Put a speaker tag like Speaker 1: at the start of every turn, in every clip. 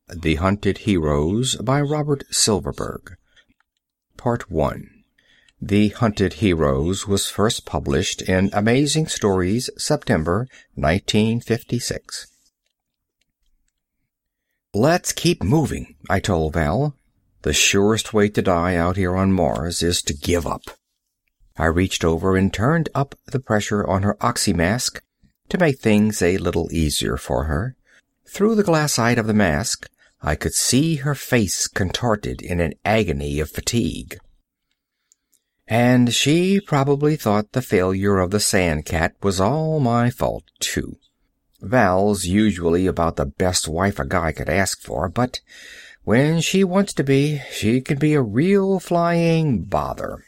Speaker 1: The Hunted Heroes by Robert Silverberg. Part 1. The Hunted Heroes was first published in Amazing Stories, September 1956. "Let's keep moving," I told Val. "The surest way to die out here on Mars is to give up." I reached over and turned up the pressure on her oxymask to make things a little easier for her. Through the glassite of the mask, I could see her face contorted in an agony of fatigue. And she probably thought the failure of the Sandcat was all my fault, too. Val's usually about the best wife a guy could ask for, but when she wants to be, she can be a real flying bother.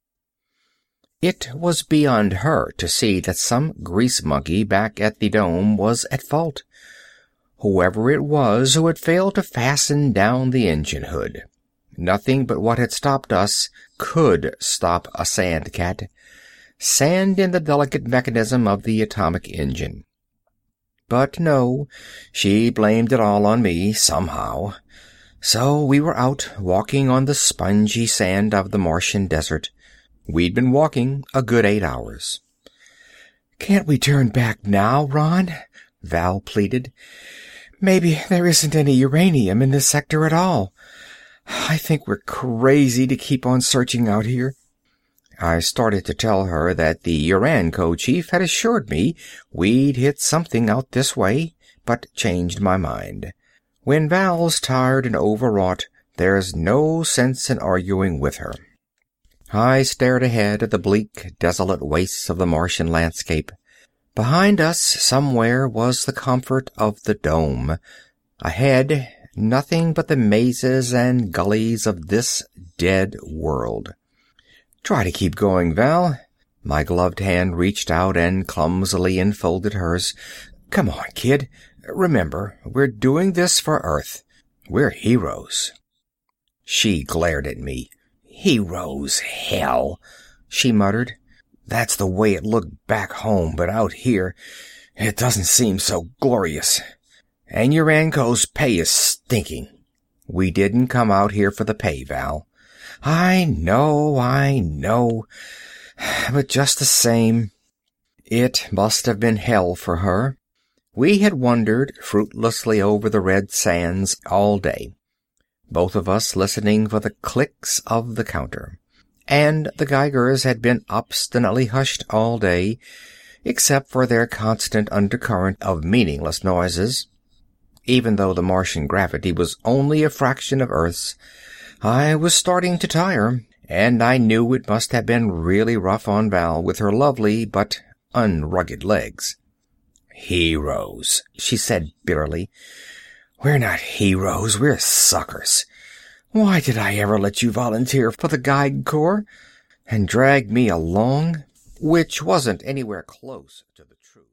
Speaker 1: It was beyond her to see that some grease monkey back at the dome was at fault. Whoever it was who had failed to fasten down the engine hood. Nothing but what had stopped us could stop a Sandcat. Sand in the delicate mechanism of the atomic engine. But no, she blamed it all on me, somehow. So we were out, walking on the spongy sand of the Martian desert. We'd been walking a good 8 hours. "Can't we turn back now, Ron?" Val pleaded. "Maybe there isn't any uranium in this sector at all. I think we're crazy to keep on searching out here." I started to tell her that the Uranco chief had assured me we'd hit something out this way, but changed my mind. When Val's tired and overwrought, there's no sense in arguing with her. I stared ahead at the bleak, desolate wastes of the Martian landscape. Behind us, somewhere, was the comfort of the dome. Ahead, nothing but the mazes and gullies of this dead world. "Try to keep going, Val." My gloved hand reached out and clumsily enfolded hers. "Come on, kid. Remember, we're doing this for Earth. We're heroes." She glared at me. "Heroes, hell," she muttered. "That's the way it looked back home, but out here, it doesn't seem so glorious. And Uranco's pay is stinking." "We didn't come out here for the pay, Val." I know. But just the same, it must have been hell for her. We had wandered fruitlessly over the red sands all day, both of us listening for the clicks of the counter. And the Geigers had been obstinately hushed all day, except for their constant undercurrent of meaningless noises. Even though the Martian gravity was only a fraction of Earth's, I was starting to tire, and I knew it must have been really rough on Val with her lovely but unrugged legs. "Heroes," she said bitterly. "We're not heroes, we're suckers. Why did I ever let you volunteer for the Geig Corps and drag me along?" Which wasn't anywhere close to the truth.